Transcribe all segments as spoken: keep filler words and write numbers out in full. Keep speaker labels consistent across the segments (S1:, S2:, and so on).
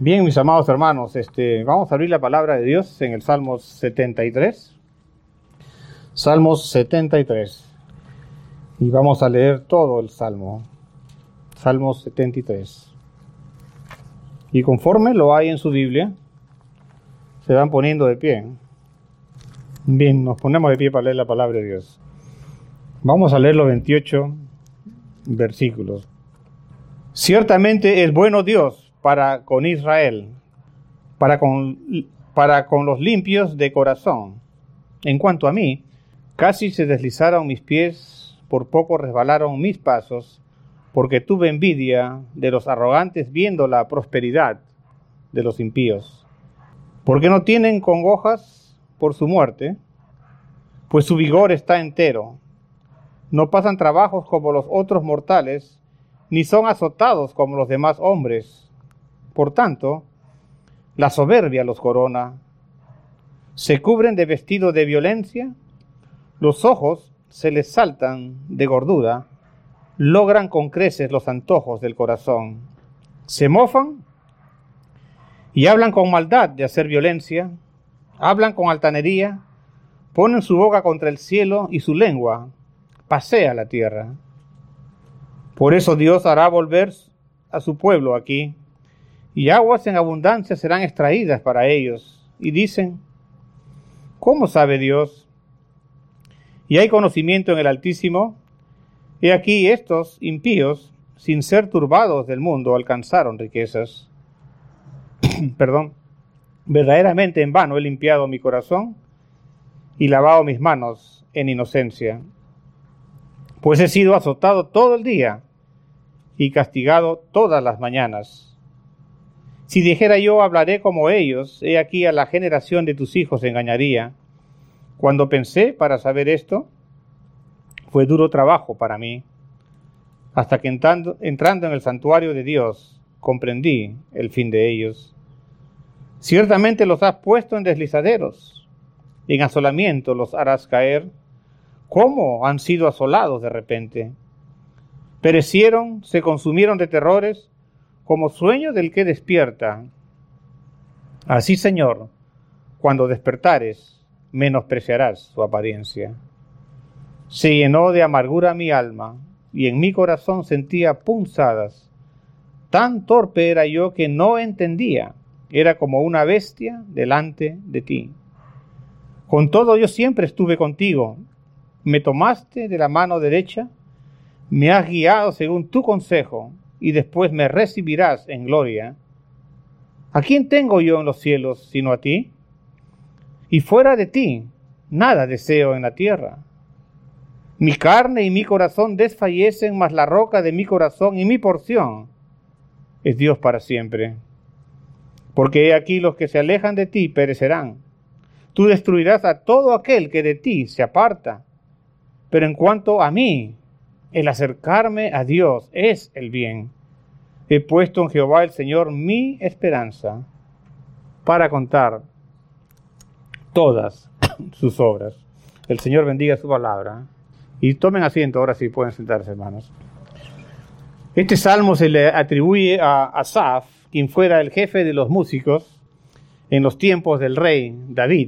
S1: Bien, mis amados hermanos, este, vamos a abrir la palabra de Dios en el Salmos setenta y tres. Salmos setenta y tres. Y vamos a leer todo el Salmo. Salmos setenta y tres. Y conforme lo hay en su Biblia, se van poniendo de pie. Bien, nos ponemos de pie para leer la palabra de Dios. Vamos a leer los veintiocho versículos. Ciertamente es bueno Dios para con Israel, para con, para con los limpios de corazón. En cuanto a mí, casi se deslizaron mis pies, por poco resbalaron mis pasos, porque tuve envidia de los arrogantes viendo la prosperidad de los impíos. Porque no tienen congojas por su muerte, pues su vigor está entero. No pasan trabajos como los otros mortales, ni son azotados como los demás hombres. Por tanto, la soberbia los corona. Se cubren de vestido de violencia, los ojos se les saltan de gordura, logran con creces los antojos del corazón. Se mofan y hablan con maldad de hacer violencia, hablan con altanería, ponen su boca contra el cielo y su lengua pasea la tierra. Por eso Dios hará volver a su pueblo aquí, y aguas en abundancia serán extraídas para ellos. Y dicen, ¿cómo sabe Dios? Y hay conocimiento en el Altísimo. He aquí estos impíos, sin ser turbados del mundo, alcanzaron riquezas. Perdón. Verdaderamente en vano he limpiado mi corazón y lavado mis manos en inocencia. Pues he sido azotado todo el día y castigado todas las mañanas. Si dijera yo, hablaré como ellos, he aquí a la generación de tus hijos engañaría. Cuando pensé para saber esto, fue duro trabajo para mí, hasta que entrando, entrando en el santuario de Dios, comprendí el fin de ellos. Ciertamente los has puesto en deslizaderos, en asolamiento los harás caer. ¿Cómo han sido asolados de repente? Perecieron, se consumieron de terrores, como sueño del que despierta. Así, Señor, cuando despertares, menospreciarás su apariencia. Se llenó de amargura mi alma, y en mi corazón sentía punzadas. Tan torpe era yo que no entendía, era como una bestia delante de ti. Con todo yo siempre estuve contigo, me tomaste de la mano derecha, me has guiado según tu consejo, y después me recibirás en gloria. ¿A quién tengo yo en los cielos sino a ti? Y fuera de ti, nada deseo en la tierra. Mi carne y mi corazón desfallecen, mas la roca de mi corazón y mi porción es Dios para siempre. Porque he aquí los que se alejan de ti perecerán. Tú destruirás a todo aquel que de ti se aparta. Pero en cuanto a mí, el acercarme a Dios es el bien. He puesto en Jehová el Señor mi esperanza para contar todas sus obras. El Señor bendiga su palabra. Y tomen asiento, ahora sí pueden sentarse, hermanos. Este salmo se le atribuye a Asaf, quien fuera el jefe de los músicos en los tiempos del rey David.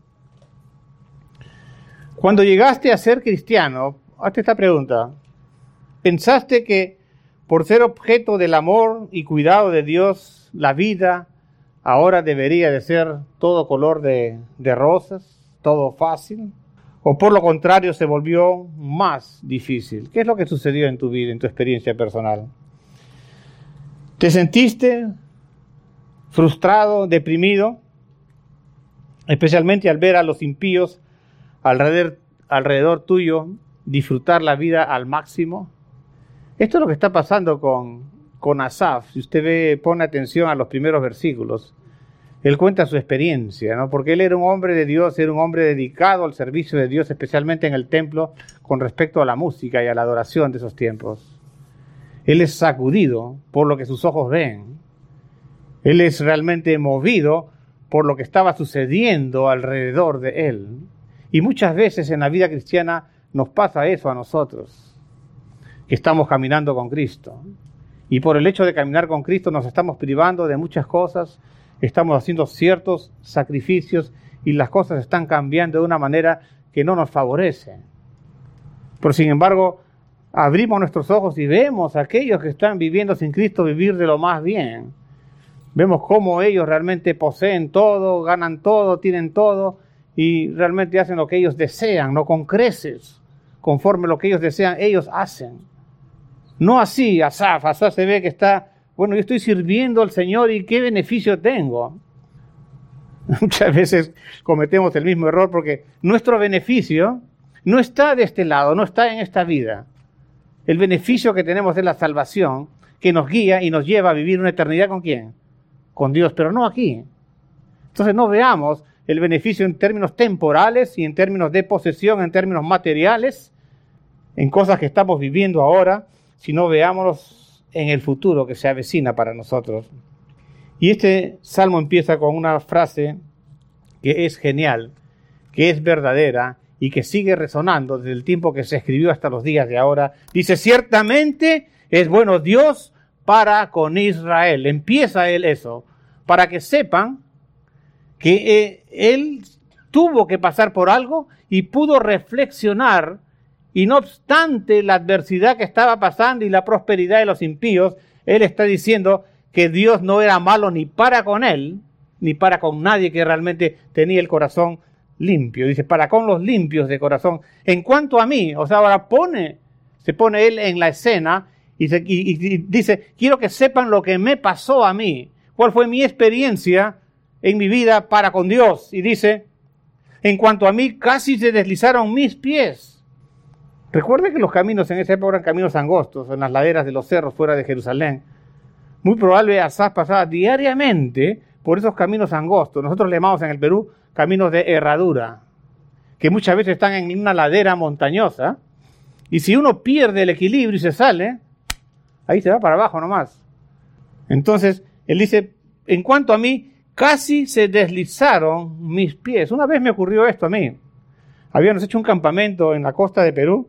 S1: Cuando llegaste a ser cristiano, hazte esta pregunta. ¿Pensaste que por ser objeto del amor y cuidado de Dios, la vida ahora debería de ser todo color de, de rosas, todo fácil? ¿O por lo contrario se volvió más difícil? ¿Qué es lo que sucedió en tu vida, en tu experiencia personal? ¿Te sentiste frustrado, deprimido? Especialmente al ver a los impíos alrededor, alrededor tuyo disfrutar la vida al máximo. Esto es lo que está pasando con, con Asaf. Si usted ve, pone atención a los primeros versículos, él cuenta su experiencia, ¿no? Porque él era un hombre de Dios, era un hombre dedicado al servicio de Dios, especialmente en el templo, con respecto a la música y a la adoración de esos tiempos. Él es sacudido por lo que sus ojos ven. Él es realmente movido por lo que estaba sucediendo alrededor de él. Y muchas veces en la vida cristiana nos pasa eso a nosotros, que estamos caminando con Cristo. Y por el hecho de caminar con Cristo nos estamos privando de muchas cosas, estamos haciendo ciertos sacrificios y las cosas están cambiando de una manera que no nos favorece. Pero sin embargo, abrimos nuestros ojos y vemos a aquellos que están viviendo sin Cristo vivir de lo más bien. Vemos cómo ellos realmente poseen todo, ganan todo, tienen todo y realmente hacen lo que ellos desean, no con creces, conforme lo que ellos desean, ellos hacen. No así Asaf, Asaf se ve que está, bueno, yo estoy sirviendo al Señor y qué beneficio tengo. Muchas veces cometemos el mismo error porque nuestro beneficio no está de este lado, no está en esta vida. El beneficio que tenemos es la salvación que nos guía y nos lleva a vivir una eternidad ¿con quién? Con Dios, pero no aquí. Entonces no veamos el beneficio en términos temporales y en términos de posesión, en términos materiales, en cosas que estamos viviendo ahora, sino veámoslos en el futuro que se avecina para nosotros. Y este salmo empieza con una frase que es genial, que es verdadera y que sigue resonando desde el tiempo que se escribió hasta los días de ahora. Dice, ciertamente es bueno Dios para con Israel. Empieza él eso, para que sepan que eh, él tuvo que pasar por algo y pudo reflexionar, y no obstante la adversidad que estaba pasando y la prosperidad de los impíos, él está diciendo que Dios no era malo ni para con él, ni para con nadie que realmente tenía el corazón limpio. Dice, para con los limpios de corazón. En cuanto a mí, o sea, ahora pone, se pone él en la escena y, se, y, y dice, quiero que sepan lo que me pasó a mí, cuál fue mi experiencia en mi vida para con Dios. Y dice, en cuanto a mí, casi se deslizaron mis pies. Recuerde que los caminos en esa época eran caminos angostos, en las laderas de los cerros fuera de Jerusalén. Muy probable Asaf pasaba diariamente por esos caminos angostos. Nosotros le llamamos en el Perú caminos de herradura, que muchas veces están en una ladera montañosa, y si uno pierde el equilibrio y se sale, ahí se va para abajo nomás. Entonces, él dice, en cuanto a mí, casi se deslizaron mis pies. Una vez me ocurrió esto a mí. Habíamos hecho un campamento en la costa de Perú,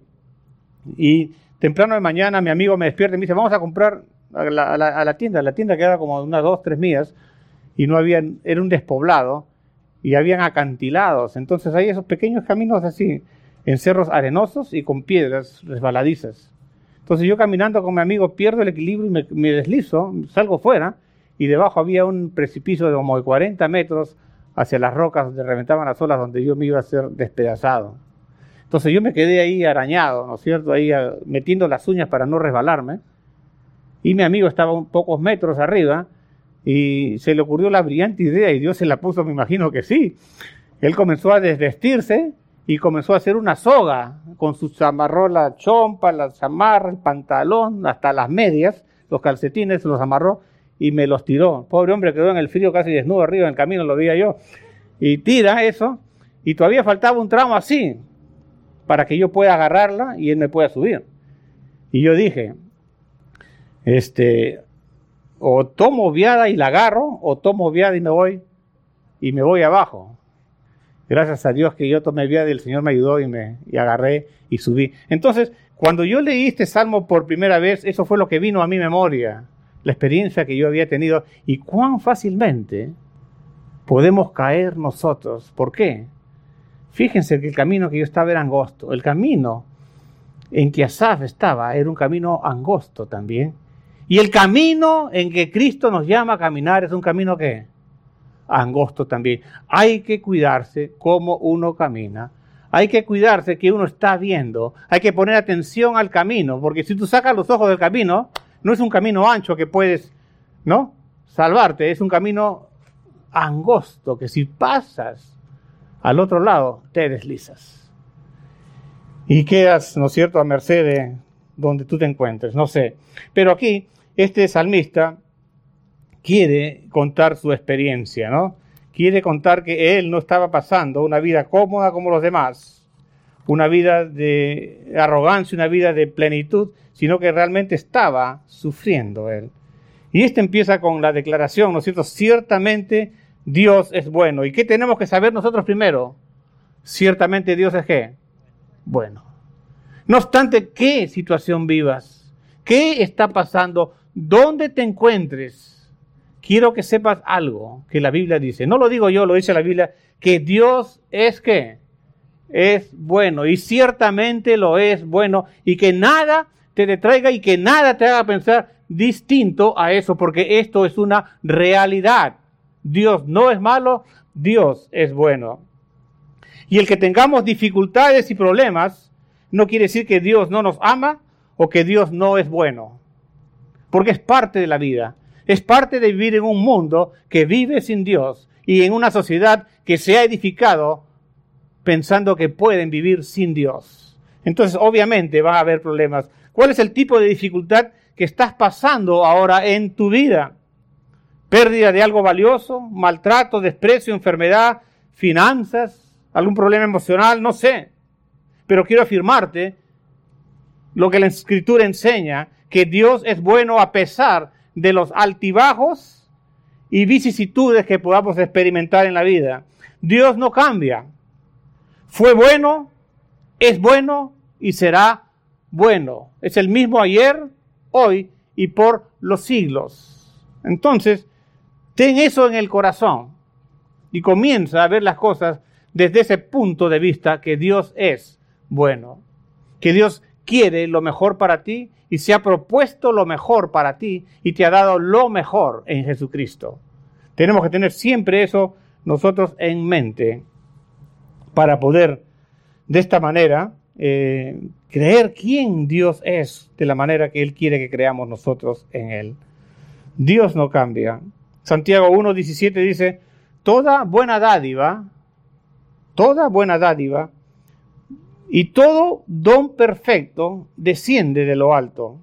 S1: y temprano de mañana mi amigo me despierta y me dice, vamos a comprar a la, a la, a la tienda. La tienda quedaba como unas dos, tres millas, y no había, era un despoblado, y habían acantilados. Entonces hay esos pequeños caminos así, en cerros arenosos y con piedras resbaladizas. Entonces yo caminando con mi amigo pierdo el equilibrio y me, me deslizo, salgo fuera, y debajo había un precipicio de como de cuarenta metros hacia las rocas donde reventaban las olas, donde yo me iba a ser despedazado. Entonces yo me quedé ahí arañado, ¿no es cierto? Ahí a, metiendo las uñas para no resbalarme. Y mi amigo estaba un pocos metros arriba y se le ocurrió la brillante idea, y Dios se la puso, me imagino que sí. Él comenzó a desvestirse y comenzó a hacer una soga con su amarró la chompa, la chamarra, el pantalón, hasta las medias, los calcetines, los amarró y me los tiró. Pobre hombre quedó en el frío casi desnudo arriba en el camino, lo veía yo. Y tira eso, y todavía faltaba un tramo así, para que yo pueda agarrarla y él me pueda subir. Y yo dije, este, o tomo viada y la agarro, o tomo viada y me voy, y me voy abajo. Gracias a Dios que yo tomé viada y el Señor me ayudó y me y agarré y subí. Entonces, cuando yo leí este salmo por primera vez, eso fue lo que vino a mi memoria, la experiencia que yo había tenido, y cuán fácilmente podemos caer nosotros. ¿Por qué? Fíjense que el camino que yo estaba era angosto. El camino en que Asaf estaba era un camino angosto también. Y el camino en que Cristo nos llama a caminar es un camino que angosto también. Hay que cuidarse cómo uno camina. Hay que cuidarse que uno está viendo. Hay que poner atención al camino, porque si tú sacas los ojos del camino, no es un camino ancho que puedes, ¿no?, salvarte. Es un camino angosto que si pasas al otro lado te deslizas y quedas, ¿no es cierto?, a merced de donde tú te encuentres, no sé. Pero aquí este salmista quiere contar su experiencia, ¿no? Quiere contar que él no estaba pasando una vida cómoda como los demás, una vida de arrogancia, una vida de plenitud, sino que realmente estaba sufriendo él. Y este empieza con la declaración, ¿no es cierto? Ciertamente Dios es bueno. ¿Y qué tenemos que saber nosotros primero? Ciertamente Dios es ¿qué? Bueno. No obstante, ¿qué situación vivas? ¿Qué está pasando? donde te encuentres, quiero que sepas algo que la Biblia dice. No lo digo yo, lo dice la Biblia, que Dios es ¿qué? Es bueno, y ciertamente lo es bueno, y que nada te detraiga y que nada te haga pensar distinto a eso, porque esto es una realidad. Dios no es malo, Dios es bueno. Y el que tengamos dificultades y problemas no quiere decir que Dios no nos ama o que Dios no es bueno, porque es parte de la vida, es parte de vivir en un mundo que vive sin Dios y en una sociedad que se ha edificado pensando que pueden vivir sin Dios. Entonces, obviamente, va a haber problemas. ¿Cuál es el tipo de dificultad que estás pasando ahora en tu vida? Pérdida de algo valioso, maltrato, desprecio, enfermedad, finanzas, algún problema emocional, no sé. Pero quiero afirmarte lo que la Escritura enseña, que Dios es bueno a pesar de los altibajos y vicisitudes que podamos experimentar en la vida. Dios no cambia. Fue bueno, es bueno y será bueno. Es el mismo ayer, hoy y por los siglos. Entonces, ten eso en el corazón y comienza a ver las cosas desde ese punto de vista, que Dios es bueno, que Dios quiere lo mejor para ti y se ha propuesto lo mejor para ti y te ha dado lo mejor en Jesucristo. Tenemos que tener siempre eso nosotros en mente para poder de esta manera eh, creer quién Dios es de la manera que Él quiere que creamos nosotros en Él. Dios no cambia. Santiago uno diecisiete dice, toda buena dádiva, toda buena dádiva y todo don perfecto desciende de lo alto,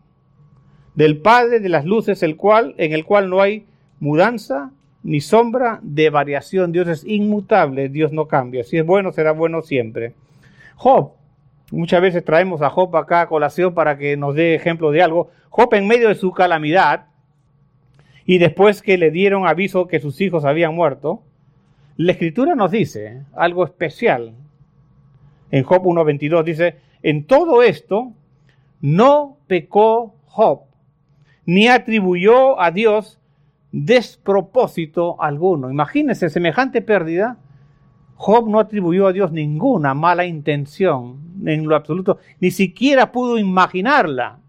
S1: del Padre de las luces, el cual, en el cual no hay mudanza ni sombra de variación. Dios es inmutable, Dios no cambia. Si es bueno, será bueno siempre. Job, muchas veces traemos a Job acá a colación para que nos dé ejemplo de algo. Job, en medio de su calamidad, y después que le dieron aviso que sus hijos habían muerto, la Escritura nos dice algo especial. En Job uno veintidós dice, en todo esto no pecó Job, ni atribuyó a Dios despropósito alguno. Imagínense semejante pérdida. Job no atribuyó a Dios ninguna mala intención en lo absoluto, ni siquiera pudo imaginarla.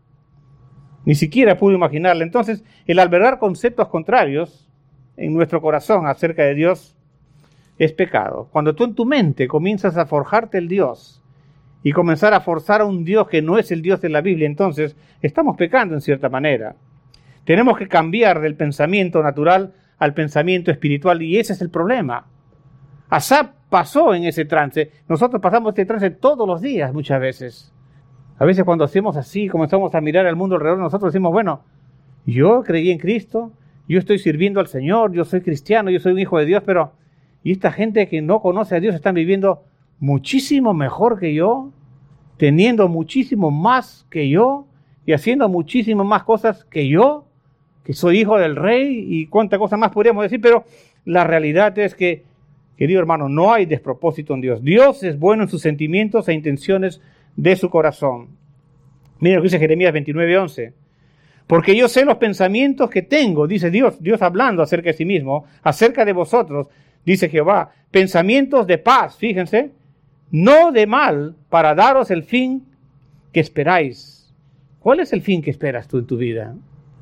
S1: Ni siquiera pudo imaginarla. Entonces, el albergar conceptos contrarios en nuestro corazón acerca de Dios es pecado. Cuando tú en tu mente comienzas a forjarte el Dios y comenzar a forzar a un Dios que no es el Dios de la Biblia, entonces estamos pecando en cierta manera. Tenemos que cambiar del pensamiento natural al pensamiento espiritual, y ese es el problema. Asaf pasó en ese trance. Nosotros pasamos este trance todos los días, muchas veces. A veces cuando hacemos así, comenzamos a mirar al mundo alrededor, nosotros decimos, bueno, yo creí en Cristo, yo estoy sirviendo al Señor, yo soy cristiano, yo soy un hijo de Dios, pero y esta gente que no conoce a Dios están viviendo muchísimo mejor que yo, teniendo muchísimo más que yo y haciendo muchísimo más cosas que yo, que soy hijo del rey y cuánta cosa más podríamos decir, pero la realidad es que, querido hermano, no hay despropósito en Dios. Dios es bueno en sus sentimientos e intenciones de su corazón. Miren lo que dice Jeremías veintinueve once. Porque yo sé los pensamientos que tengo, dice Dios, Dios hablando acerca de sí mismo, acerca de vosotros, dice Jehová, pensamientos de paz, fíjense, no de mal, para daros el fin que esperáis. ¿Cuál es el fin que esperas tú en tu vida?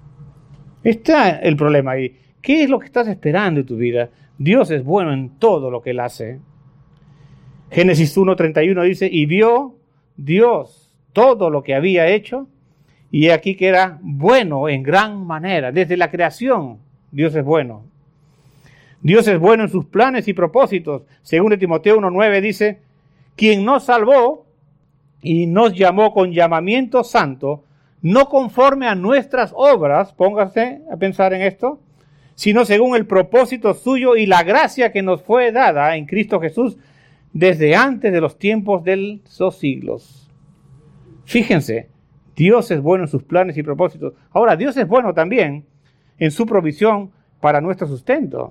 S1: Está el problema ahí. ¿Qué es lo que estás esperando en tu vida? Dios es bueno en todo lo que Él hace. Génesis uno treinta y uno dice, y vio Dios todo lo que había hecho, y aquí que era bueno en gran manera. Desde la creación, Dios es bueno. Dios es bueno en sus planes y propósitos. Según de Timoteo uno nueve dice, quien nos salvó y nos llamó con llamamiento santo, no conforme a nuestras obras, póngase a pensar en esto, sino según el propósito suyo y la gracia que nos fue dada en Cristo Jesús desde antes de los tiempos de los siglos. Fíjense, Dios es bueno en sus planes y propósitos. Ahora, Dios es bueno también en su provisión para nuestro sustento.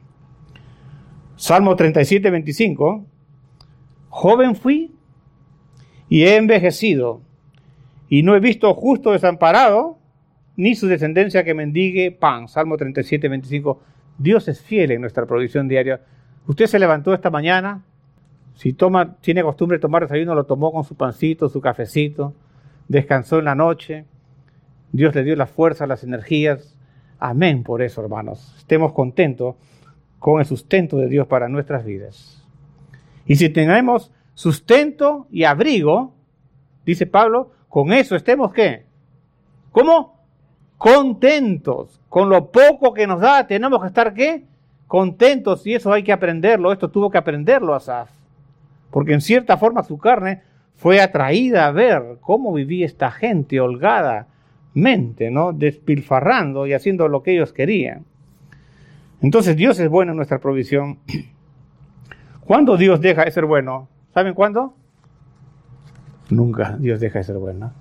S1: Salmo treinta y siete, veinticinco. Joven fui y he envejecido, y no he visto justo desamparado, ni su descendencia que mendigue pan. Salmo treinta y siete, veinticinco. Dios es fiel en nuestra provisión diaria. Usted se levantó esta mañana, si toma, tiene costumbre de tomar desayuno, lo tomó con su pancito, su cafecito, descansó en la noche, Dios le dio la fuerza, las energías. Amén por eso, hermanos. Estemos contentos con el sustento de Dios para nuestras vidas. Y si tenemos sustento y abrigo, dice Pablo, con eso estemos ¿qué? ¿Cómo? Contentos. Con lo poco que nos da tenemos que estar ¿qué? Contentos. Y eso hay que aprenderlo. Esto tuvo que aprenderlo Asaf. Porque en cierta forma su carne fue atraída a ver cómo vivía esta gente holgadamente, ¿no? Despilfarrando y haciendo lo que ellos querían. Entonces Dios es bueno en nuestra provisión. ¿Cuándo Dios deja de ser bueno? ¿Saben cuándo? Nunca Dios deja de ser bueno.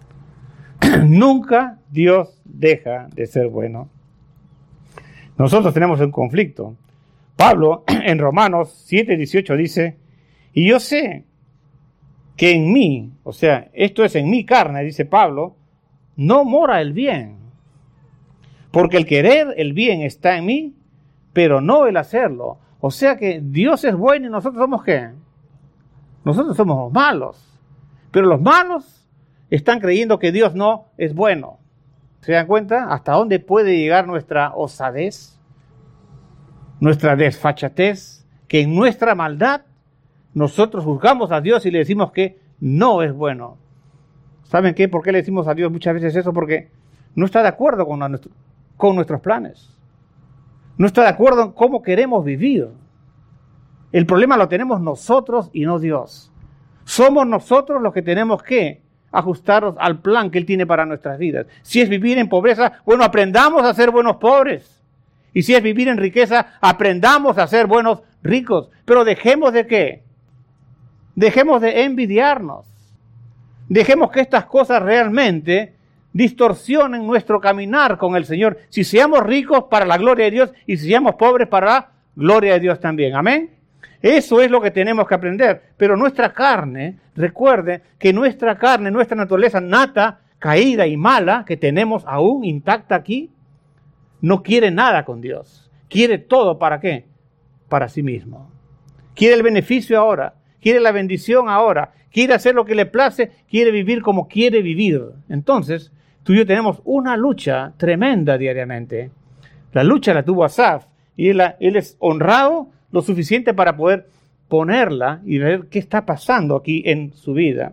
S1: Nunca Dios deja de ser bueno. Nosotros tenemos un conflicto. Pablo en Romanos siete dieciocho dice, y yo sé que en mí, o sea, esto es en mi carne, dice Pablo, no mora el bien. Porque el querer el bien está en mí, pero no el hacerlo. O sea que Dios es bueno y nosotros somos ¿qué? Nosotros somos malos. Pero los malos están creyendo que Dios no es bueno. ¿Se dan cuenta? ¿Hasta dónde puede llegar nuestra osadez? Nuestra desfachatez. Que en nuestra maldad nosotros juzgamos a Dios y le decimos que no es bueno. ¿Saben qué? ¿Por qué le decimos a Dios muchas veces eso? Porque no está de acuerdo con, nuestro, con nuestros planes. No está de acuerdo en cómo queremos vivir. El problema lo tenemos nosotros y no Dios. Somos nosotros los que tenemos que ajustarnos al plan que Él tiene para nuestras vidas. Si es vivir en pobreza, bueno, aprendamos a ser buenos pobres. Y si es vivir en riqueza, aprendamos a ser buenos ricos. Pero dejemos de ¿qué? Dejemos de envidiarnos. Dejemos que estas cosas realmente distorsionen nuestro caminar con el Señor. Si seamos ricos para la gloria de Dios y si seamos pobres para la gloria de Dios también. Amén. Eso es lo que tenemos que aprender. Pero nuestra carne, recuerde que nuestra carne, nuestra naturaleza nata, caída y mala, que tenemos aún intacta aquí, no quiere nada con Dios. Quiere todo ¿para qué? Para sí mismo. Quiere el beneficio ahora. Quiere la bendición ahora. Quiere hacer lo que le place. Quiere vivir como quiere vivir. Entonces, tú y yo tenemos una lucha tremenda diariamente. La lucha la tuvo Asaf. Y él, él es honrado lo suficiente para poder ponerla y ver qué está pasando aquí en su vida.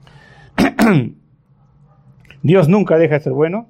S1: Dios nunca deja de ser bueno.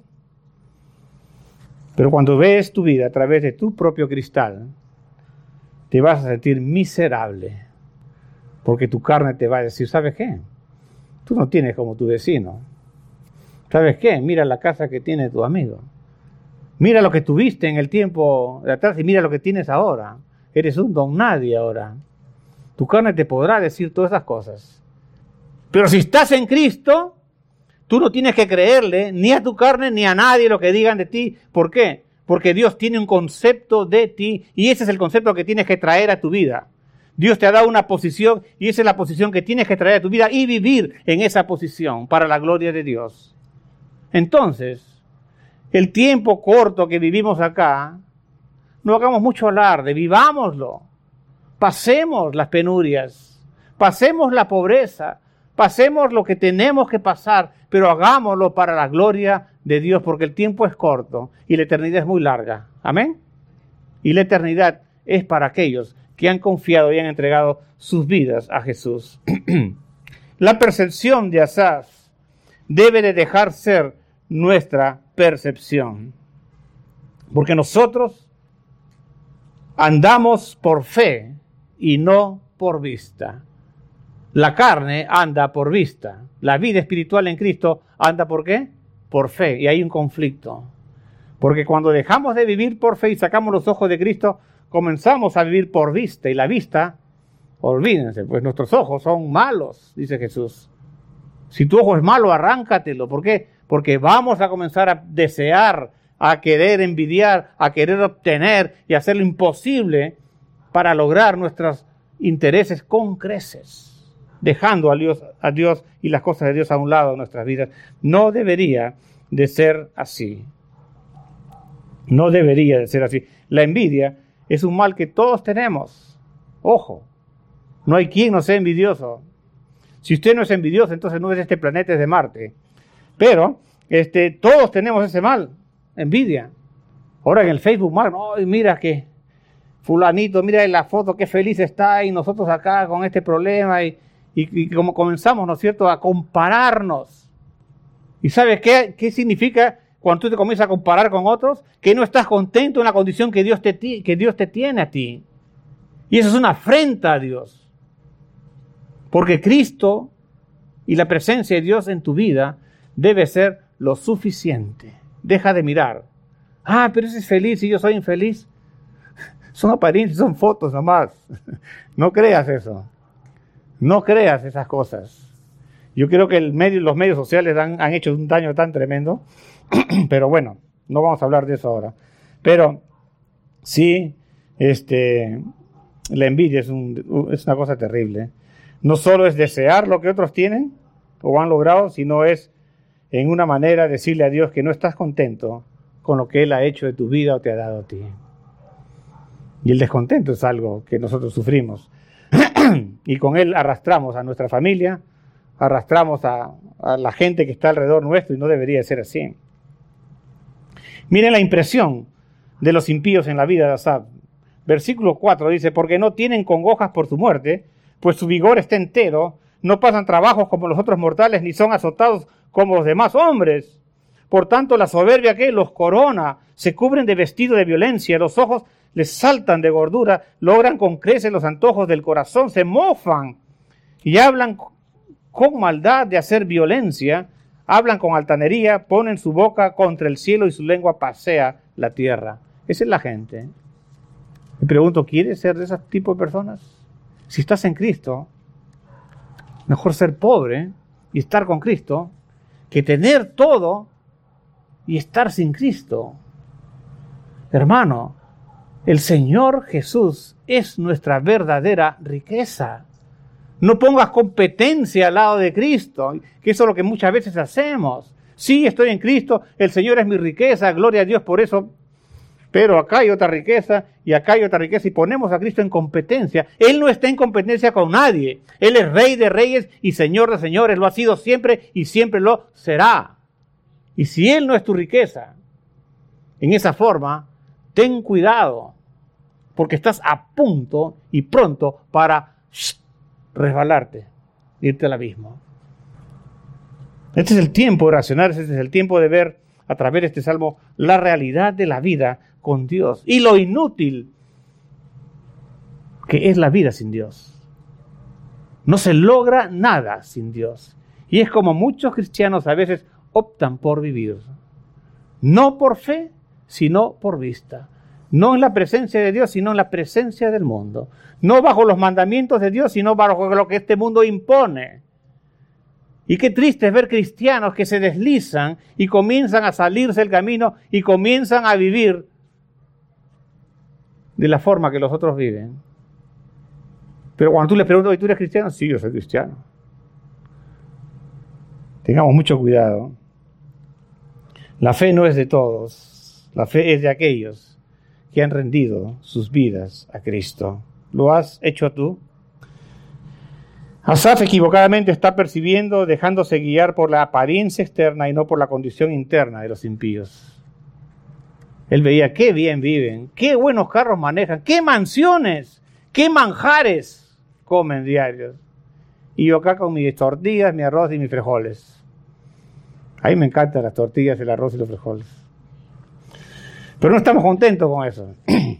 S1: Pero cuando ves tu vida a través de tu propio cristal, te vas a sentir miserable. Porque tu carne te va a decir, ¿sabes qué? Tú no tienes como tu vecino. ¿Sabes qué? Mira la casa que tiene tu amigo. Mira lo que tuviste en el tiempo de atrás y mira lo que tienes ahora. Eres un don nadie ahora. Tu carne te podrá decir todas esas cosas. Pero si estás en Cristo, tú no tienes que creerle ni a tu carne ni a nadie lo que digan de ti. ¿Por qué? Porque Dios tiene un concepto de ti y ese es el concepto que tienes que traer a tu vida. Dios te ha dado una posición y esa es la posición que tienes que traer a tu vida y vivir en esa posición para la gloria de Dios. Entonces, el tiempo corto que vivimos acá, no hagamos mucho alarde, vivámoslo. Pasemos las penurias, pasemos la pobreza, pasemos lo que tenemos que pasar, pero hagámoslo para la gloria de Dios, porque el tiempo es corto y la eternidad es muy larga. ¿Amén? Y la eternidad es para aquellos que han confiado y han entregado sus vidas a Jesús. La percepción de Asaf debe de dejar ser nuestra percepción. Porque nosotros andamos por fe y no por vista. La carne anda por vista. La vida espiritual en Cristo anda ¿por qué? Por fe. Y hay un conflicto. Porque cuando dejamos de vivir por fe y sacamos los ojos de Cristo, comenzamos a vivir por vista. Y la vista, olvídense, pues nuestros ojos son malos, dice Jesús. Si tu ojo es malo, arráncatelo. ¿Por qué? Porque vamos a comenzar a desear, a querer envidiar, a querer obtener y hacer lo imposible para lograr nuestros intereses con creces, dejando a Dios, a Dios y las cosas de Dios a un lado de nuestras vidas. No debería de ser así. No debería de ser así. La envidia es un mal que todos tenemos. Ojo, no hay quien no sea envidioso. Si usted no es envidioso, entonces no es de este planeta, es de Marte. Pero este, todos tenemos ese mal, envidia. Ahora en el Facebook, no, mira que fulanito, mira en la foto qué feliz está y nosotros acá con este problema y, y, y como comenzamos, ¿no es cierto?, a compararnos. ¿Y sabes qué, qué significa cuando tú te comienzas a comparar con otros? Que no estás contento en la condición que Dios te, que Dios te tiene a ti. Y eso es una afrenta a Dios. Porque Cristo y la presencia de Dios en tu vida debe ser lo suficiente. Deja de mirar. Ah, pero ese es feliz y yo soy infeliz. Son apariencias, son fotos nomás. No creas eso. No creas esas cosas. Yo creo que el medio, los medios sociales han, han hecho un daño tan tremendo. Pero bueno, no vamos a hablar de eso ahora. Pero sí, este, la envidia es, un, es una cosa terrible. No solo es desear lo que otros tienen o han logrado, sino es en una manera decirle a Dios que no estás contento con lo que Él ha hecho de tu vida o te ha dado a ti. Y el descontento es algo que nosotros sufrimos. Y con él arrastramos a nuestra familia, arrastramos a, a la gente que está alrededor nuestro y no debería ser así. Miren la impresión de los impíos en la vida de Asaf. Versículo cuatro dice, porque no tienen congojas por su muerte, pues su vigor está entero, no pasan trabajos como los otros mortales, ni son azotados como los demás hombres. Por tanto, la soberbia que los corona, se cubren de vestido de violencia, los ojos les saltan de gordura, logran con creces los antojos del corazón, se mofan y hablan con maldad de hacer violencia, hablan con altanería, ponen su boca contra el cielo y su lengua pasea la tierra. Esa es la gente. Me pregunto, ¿quieres ser de ese tipo de personas? Si estás en Cristo, mejor ser pobre y estar con Cristo que tener todo y estar sin Cristo. Hermano, el Señor Jesús es nuestra verdadera riqueza. No pongas competencia al lado de Cristo, que eso es lo que muchas veces hacemos. Sí, estoy en Cristo, el Señor es mi riqueza, gloria a Dios por eso, pero acá hay otra riqueza y acá hay otra riqueza y ponemos a Cristo en competencia. Él no está en competencia con nadie. Él es Rey de reyes y Señor de señores, lo ha sido siempre y siempre lo será. Y si Él no es tu riqueza, en esa forma, ten cuidado, porque estás a punto y pronto para resbalarte, irte al abismo. Este es el tiempo de racionar, este es el tiempo de ver a través de este salmo la realidad de la vida con Dios y lo inútil que es la vida sin Dios. No se logra nada sin Dios. Y es como muchos cristianos a veces optan por vivir, no por fe, sino por vista. No en la presencia de Dios, sino en la presencia del mundo. No bajo los mandamientos de Dios, sino bajo lo que este mundo impone. Y qué triste es ver cristianos que se deslizan y comienzan a salirse del camino y comienzan a vivir de la forma que los otros viven. Pero cuando tú les preguntas, ¿y tú eres cristiano? Sí, yo soy cristiano. Tengamos mucho cuidado. La fe no es de todos. La fe es de aquellos que han rendido sus vidas a Cristo. ¿Lo has hecho tú? Asaf equivocadamente está percibiendo, dejándose guiar por la apariencia externa y no por la condición interna de los impíos. Él veía qué bien viven, qué buenos carros manejan, qué mansiones, qué manjares comen diarios. Y yo acá con mis tortillas, mi arroz y mis frijoles. A mí me encantan las tortillas, el arroz y los frijoles. Pero no estamos contentos con eso.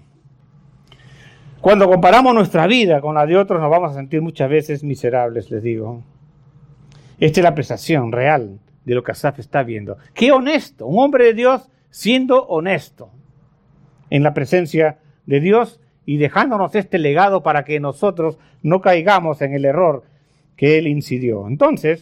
S1: Cuando comparamos nuestra vida con la de otros, nos vamos a sentir muchas veces miserables, les digo. Esta es la apreciación real de lo que Asaf está viendo. ¡Qué honesto! Un hombre de Dios siendo honesto en la presencia de Dios y dejándonos este legado para que nosotros no caigamos en el error que él incidió. Entonces,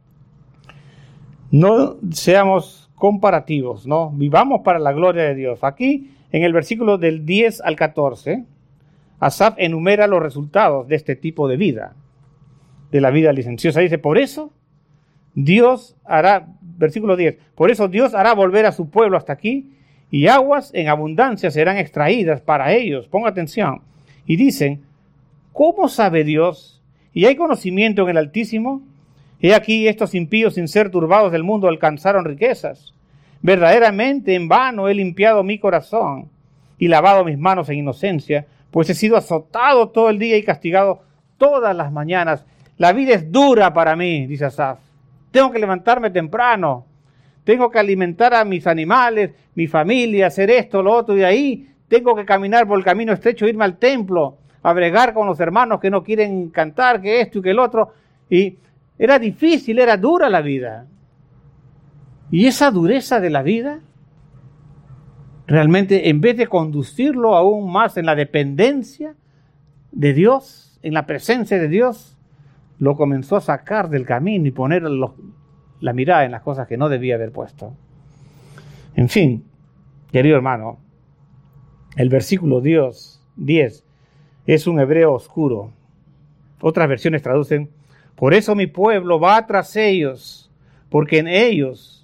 S1: no seamos comparativos, ¿no? Vivamos para la gloria de Dios. Aquí, en el versículo del diez al catorce, Asaf enumera los resultados de este tipo de vida, de la vida licenciosa. Dice, por eso Dios hará, versículo diez, por eso Dios hará volver a su pueblo hasta aquí, y aguas en abundancia serán extraídas para ellos. Ponga atención. Y dicen, ¿cómo sabe Dios? ¿Y hay conocimiento en el Altísimo? He aquí estos impíos, sin ser turbados del mundo, alcanzaron riquezas. Verdaderamente en vano he limpiado mi corazón y lavado mis manos en inocencia, pues he sido azotado todo el día y castigado todas las mañanas. La vida es dura para mí, dice Asaf. Tengo que levantarme temprano. Tengo que alimentar a mis animales, mi familia, hacer esto, lo otro, y de ahí tengo que caminar por el camino estrecho, irme al templo, a bregar con los hermanos que no quieren cantar, que esto y que el otro. Y era difícil, era dura la vida. Y esa dureza de la vida, realmente en vez de conducirlo aún más en la dependencia de Dios, en la presencia de Dios, lo comenzó a sacar del camino y poner los, la mirada en las cosas que no debía haber puesto. En fin, querido hermano, el versículo diez es un hebreo oscuro. Otras versiones traducen, por eso mi pueblo va tras ellos, porque en ellos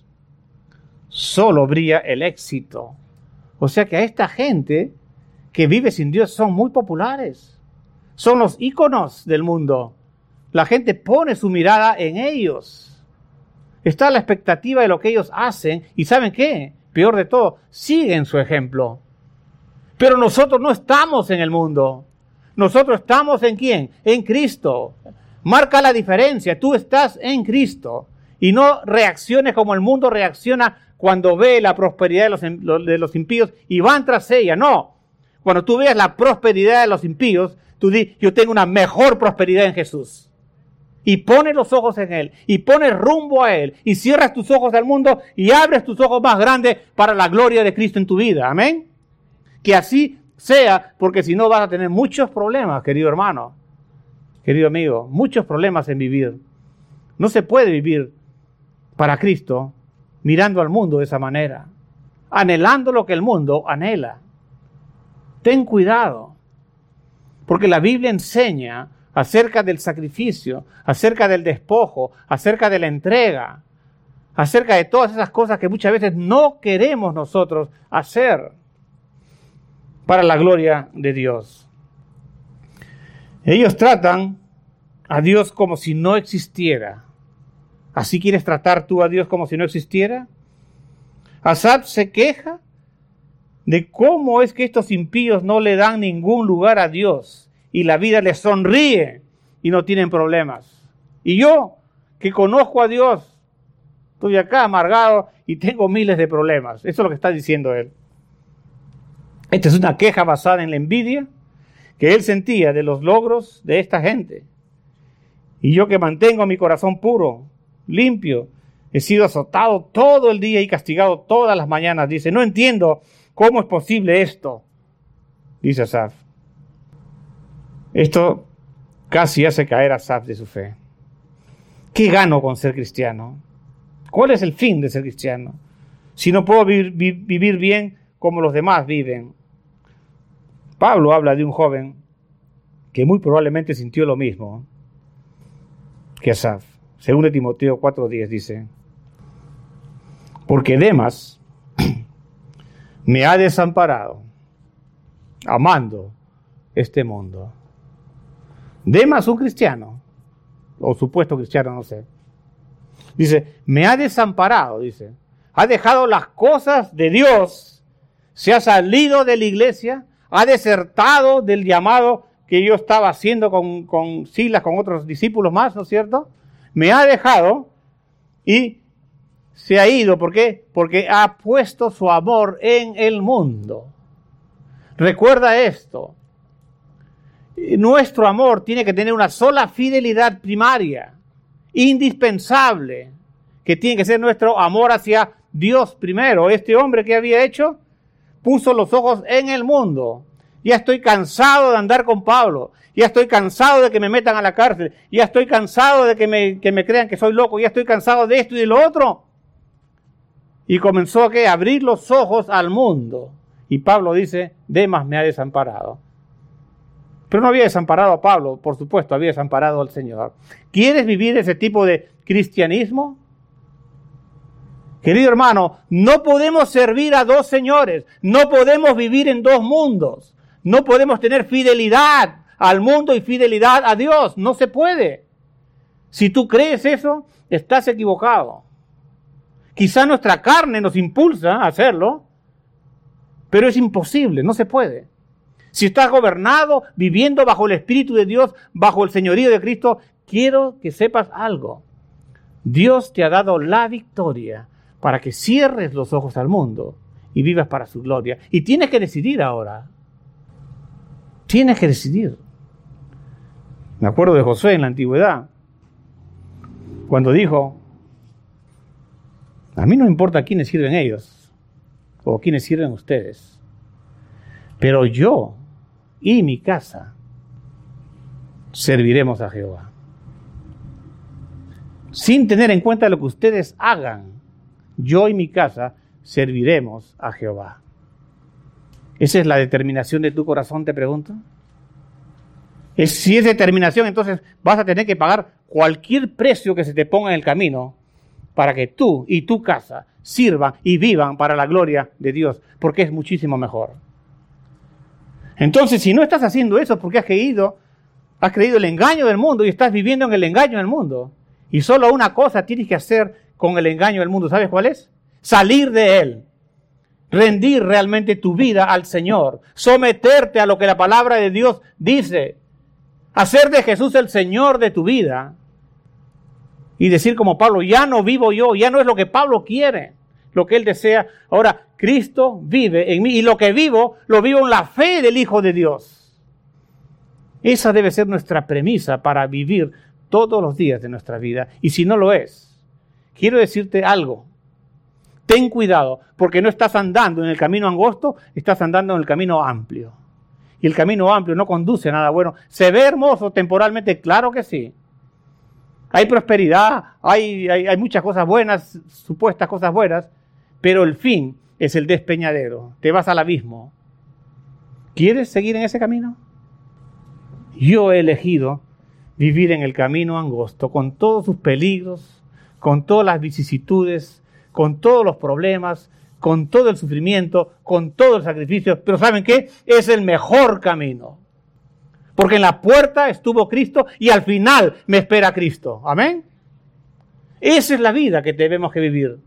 S1: solo brilla el éxito. O sea que a esta gente que vive sin Dios son muy populares. Son los íconos del mundo. La gente pone su mirada en ellos. Está a la expectativa de lo que ellos hacen. ¿Y saben qué? Peor de todo, siguen su ejemplo. Pero nosotros no estamos en el mundo. Nosotros estamos ¿en quién? En Cristo. Marca la diferencia. Tú estás en Cristo. Y no reacciones como el mundo reacciona cuando ve la prosperidad de los, de los impíos y van tras ella. No. Cuando tú veas la prosperidad de los impíos, tú dices, yo tengo una mejor prosperidad en Jesús. Y pones los ojos en Él, y pones rumbo a Él, y cierras tus ojos al mundo, y abres tus ojos más grandes para la gloria de Cristo en tu vida. Amén. Que así sea, porque si no vas a tener muchos problemas, querido hermano, querido amigo, muchos problemas en vivir. No se puede vivir para Cristo mirando al mundo de esa manera, anhelando lo que el mundo anhela. Ten cuidado, porque la Biblia enseña acerca del sacrificio, acerca del despojo, acerca de la entrega, acerca de todas esas cosas que muchas veces no queremos nosotros hacer para la gloria de Dios. Ellos tratan a Dios como si no existiera. ¿Así quieres tratar tú a Dios como si no existiera? Asaf se queja de cómo es que estos impíos no le dan ningún lugar a Dios y la vida les sonríe y no tienen problemas. Y yo, que conozco a Dios, estoy acá amargado y tengo miles de problemas. Eso es lo que está diciendo él. Esta es una queja basada en la envidia que él sentía de los logros de esta gente. Y yo que mantengo mi corazón puro, limpio, he sido azotado todo el día y castigado todas las mañanas. Dice, no entiendo cómo es posible esto, dice Asaf. Esto casi hace caer a Asaf de su fe. ¿Qué gano con ser cristiano? ¿Cuál es el fin de ser cristiano? Si no puedo vivir, vivir bien como los demás viven. Pablo habla de un joven que muy probablemente sintió lo mismo que Asaf. Según Timoteo cuatro diez dice, porque Demas me ha desamparado, amando este mundo. Demas, un cristiano, o supuesto cristiano, no sé. Dice, me ha desamparado, dice. Ha dejado las cosas de Dios, se ha salido de la iglesia, ha desertado del llamado que yo estaba haciendo con, con Silas, con otros discípulos más, ¿no es cierto? Me ha dejado y se ha ido. ¿Por qué? Porque ha puesto su amor en el mundo. Recuerda esto. Nuestro amor tiene que tener una sola fidelidad primaria, indispensable, que tiene que ser nuestro amor hacia Dios primero. Este hombre que había hecho, puso los ojos en el mundo. Ya estoy cansado de andar con Pablo. Ya estoy cansado de que me metan a la cárcel. Ya estoy cansado de que me, que me crean que soy loco. Ya estoy cansado de esto y de lo otro. Y comenzó a ¿qué? abrir los ojos al mundo. Y Pablo dice, Demas me ha desamparado. Pero no había desamparado a Pablo, por supuesto, había desamparado al Señor. ¿Quieres vivir ese tipo de cristianismo? Querido hermano, no podemos servir a dos señores, no podemos vivir en dos mundos, no podemos tener fidelidad al mundo y fidelidad a Dios, no se puede. Si tú crees eso, estás equivocado. Quizá nuestra carne nos impulsa a hacerlo, pero es imposible, no se puede. Si estás gobernado, viviendo bajo el Espíritu de Dios, bajo el señorío de Cristo, quiero que sepas algo. Dios te ha dado la victoria para que cierres los ojos al mundo y vivas para su gloria. Y tienes que decidir ahora. Tienes que decidir. Me acuerdo de Josué en la antigüedad, cuando dijo, a mí no me importa quiénes sirven ellos o quiénes sirven ustedes, pero yo y mi casa serviremos a Jehová. Sin tener en cuenta lo que ustedes hagan, yo y mi casa serviremos a Jehová. ¿Esa es la determinación de tu corazón, te pregunto? Es, si es determinación, entonces vas a tener que pagar cualquier precio que se te ponga en el camino para que tú y tu casa sirvan y vivan para la gloria de Dios, porque es muchísimo mejor. Entonces, si no estás haciendo eso porque has creído, has creído el engaño del mundo y estás viviendo en el engaño del mundo, y solo una cosa tienes que hacer con el engaño del mundo, ¿sabes cuál es? Salir de él, rendir realmente tu vida al Señor, someterte a lo que la palabra de Dios dice, hacer de Jesús el Señor de tu vida y decir como Pablo, ya no vivo yo, ya no es lo que Pablo quiere, lo que él desea. Ahora, Cristo vive en mí y lo que vivo, lo vivo en la fe del Hijo de Dios. Esa debe ser nuestra premisa para vivir todos los días de nuestra vida. Y si no lo es, quiero decirte algo. Ten cuidado, porque no estás andando en el camino angosto, estás andando en el camino amplio. Y el camino amplio no conduce a nada bueno. ¿Se ve hermoso temporalmente? Claro que sí. Hay prosperidad, hay, hay, hay muchas cosas buenas, supuestas cosas buenas, pero el fin es el despeñadero. Te vas al abismo. ¿Quieres seguir en ese camino? Yo he elegido vivir en el camino angosto, con todos sus peligros, con todas las vicisitudes, con todos los problemas, con todo el sufrimiento, con todo el sacrificio. Pero ¿saben qué? Es el mejor camino. Porque en la puerta estuvo Cristo y al final me espera Cristo. ¿Amén? Esa es la vida que debemos que vivir.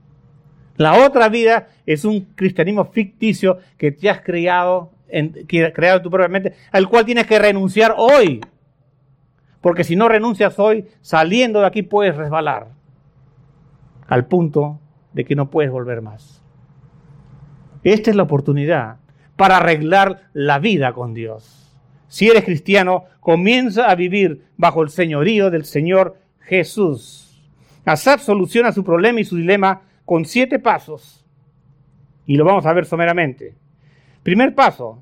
S1: La otra vida es un cristianismo ficticio que te has creado, en, que has creado tu propia mente, al cual tienes que renunciar hoy. Porque si no renuncias hoy, saliendo de aquí puedes resbalar al punto de que no puedes volver más. Esta es la oportunidad para arreglar la vida con Dios. Si eres cristiano, comienza a vivir bajo el señorío del Señor Jesús. Asaf soluciona su problema y su dilema con siete pasos. Y lo vamos a ver someramente. Primer paso.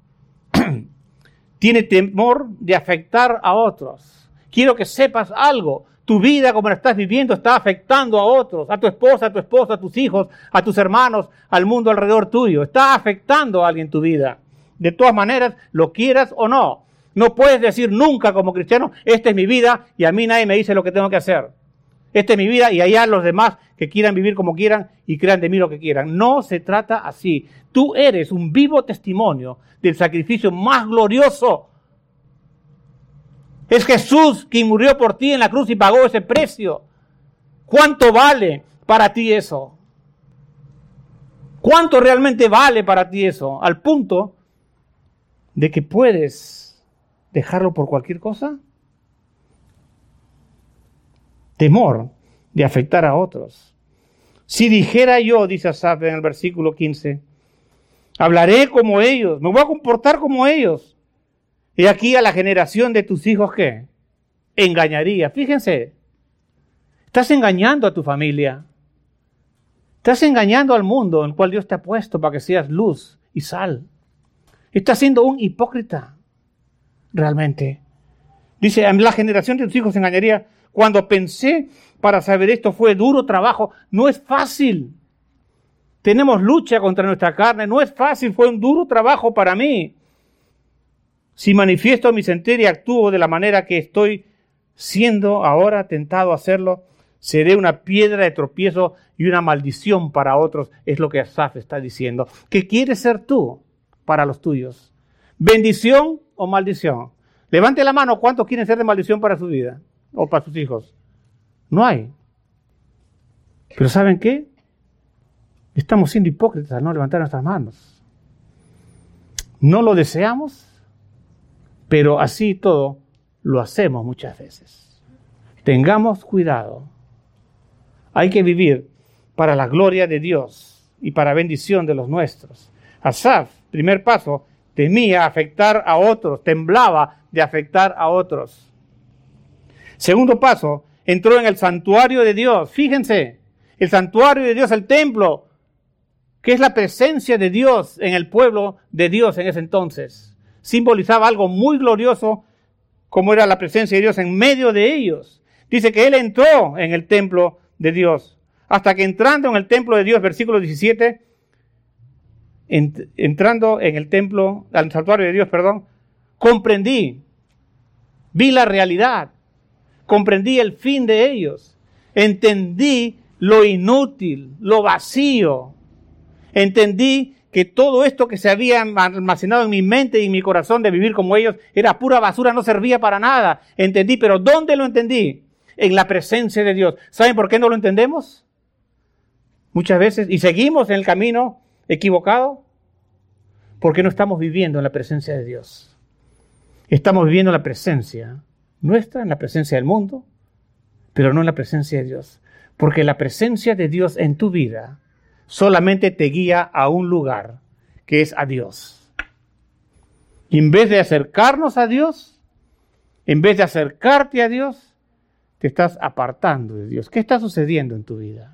S1: Tiene temor de afectar a otros. Quiero que sepas algo. Tu vida, como la estás viviendo, está afectando a otros, a tu esposa, a tu esposo, a tus hijos, a tus hermanos, al mundo alrededor tuyo. Está afectando a alguien tu vida. De todas maneras, lo quieras o no. No puedes decir nunca como cristiano, esta es mi vida y a mí nadie me dice lo que tengo que hacer. Esta es mi vida y allá los demás que quieran vivir como quieran y crean de mí lo que quieran. No se trata así. Tú eres un vivo testimonio del sacrificio más glorioso. Es Jesús quien murió por ti en la cruz y pagó ese precio. ¿Cuánto vale para ti eso? ¿Cuánto realmente vale para ti eso? Al punto de que puedes dejarlo por cualquier cosa. Temor de afectar a otros. Si dijera yo, dice Asaf en el versículo quince, hablaré como ellos, me voy a comportar como ellos. Y aquí a la generación de tus hijos, ¿qué? Engañaría. Fíjense, estás engañando a tu familia. Estás engañando al mundo en el cual Dios te ha puesto para que seas luz y sal. Estás siendo un hipócrita, realmente. Dice, en la generación de tus hijos engañaría. Cuando pensé para saber esto fue duro trabajo. No es fácil. Tenemos lucha contra nuestra carne. No es fácil, fue un duro trabajo para mí. Si manifiesto mi sentir y actúo de la manera que estoy siendo ahora tentado a hacerlo, seré una piedra de tropiezo y una maldición para otros. Es lo que Asaf está diciendo. ¿Qué quieres ser tú para los tuyos? ¿Bendición o maldición? Levante la mano, ¿cuántos quieren ser de maldición para su vida o para sus hijos? No hay. Pero ¿saben qué? Estamos siendo hipócritas al no levantar nuestras manos. No lo deseamos, pero así y todo lo hacemos muchas veces. Tengamos cuidado. Hay que vivir para la gloria de Dios y para bendición de los nuestros. Asaf, primer paso, temía afectar a otros, temblaba de afectar a otros. Segundo paso, entró en el santuario de Dios. Fíjense, el santuario de Dios, el templo, que es la presencia de Dios en el pueblo de Dios en ese entonces. Simbolizaba algo muy glorioso, como era la presencia de Dios en medio de ellos. Dice que él entró en el templo de Dios, hasta que entrando en el templo de Dios, versículo diecisiete, ent- entrando en el templo, al santuario de Dios, perdón, comprendí, vi la realidad, comprendí el fin de ellos, entendí lo inútil, lo vacío, entendí que todo esto que se había almacenado en mi mente y en mi corazón de vivir como ellos era pura basura, no servía para nada. Entendí, pero ¿dónde lo entendí? En la presencia de Dios. ¿Saben por qué no lo entendemos? Muchas veces, y seguimos en el camino equivocado, porque no estamos viviendo en la presencia de Dios. Estamos viviendo en la presencia nuestra, en la presencia del mundo, pero no en la presencia de Dios. Porque la presencia de Dios en tu vida solamente te guía a un lugar, que es a Dios. Y en vez de acercarnos a Dios, en vez de acercarte a Dios, te estás apartando de Dios. ¿Qué está sucediendo en tu vida?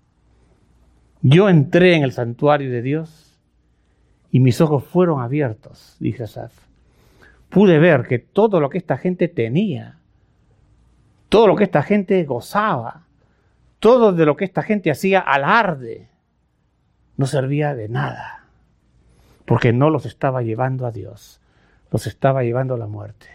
S1: Yo entré en el santuario de Dios y mis ojos fueron abiertos, dice Asaf. Pude ver que todo lo que esta gente tenía, todo lo que esta gente gozaba, todo de lo que esta gente hacía alarde, no servía de nada, porque no los estaba llevando a Dios, los estaba llevando a la muerte.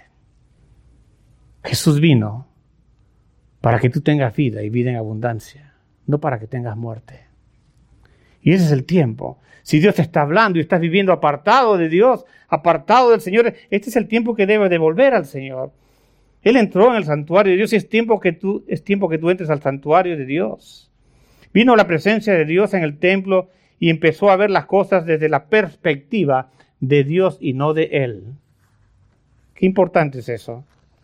S1: Jesús vino para que tú tengas vida y vida en abundancia, no para que tengas muerte. Y ese es el tiempo. Si Dios te está hablando y estás viviendo apartado de Dios, apartado del Señor, este es el tiempo que debes de volver al Señor. Él entró en el santuario de Dios y es tiempo que tú, es tiempo que tú entres al santuario de Dios. Vino la presencia de Dios en el templo y empezó a ver las cosas desde la perspectiva de Dios y no de Él. Qué importante es eso.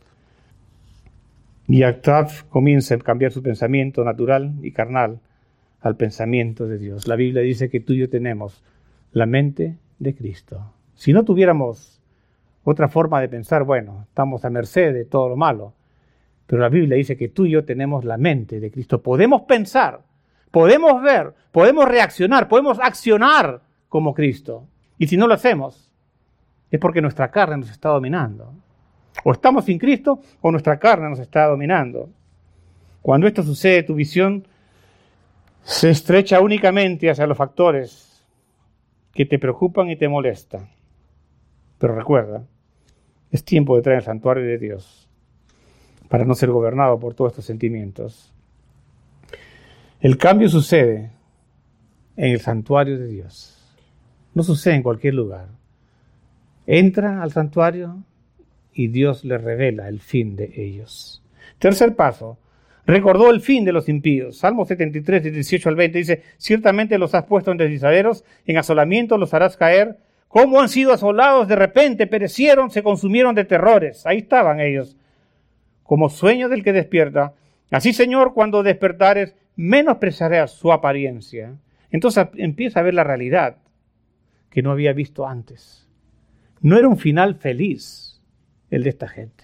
S1: Y Asaf comienza a cambiar su pensamiento natural y carnal al pensamiento de Dios. La Biblia dice que tú y yo tenemos la mente de Cristo. Si no tuviéramos otra forma de pensar, bueno, estamos a merced de todo lo malo. Pero la Biblia dice que tú y yo tenemos la mente de Cristo. Podemos pensar, podemos ver, podemos reaccionar, podemos accionar como Cristo. Y si no lo hacemos, es porque nuestra carne nos está dominando. O estamos sin Cristo o nuestra carne nos está dominando. Cuando esto sucede, tu visión se estrecha únicamente hacia los factores que te preocupan y te molestan. Pero recuerda, es tiempo de traer el santuario de Dios para no ser gobernado por todos estos sentimientos. El cambio sucede en el santuario de Dios. No sucede en cualquier lugar. Entra al santuario y Dios le revela el fin de ellos. Tercer paso. Recordó el fin de los impíos. Salmo setenta y tres, dieciocho al veinte dice: ciertamente los has puesto en deslizaderos, en asolamiento los harás caer. ¿Cómo han sido asolados de repente? Perecieron, se consumieron de terrores. Ahí estaban ellos, como sueño del que despierta. Así, Señor, cuando despertares, menospreciarás su apariencia. Entonces empieza a ver la realidad que no había visto antes. No era un final feliz el de esta gente.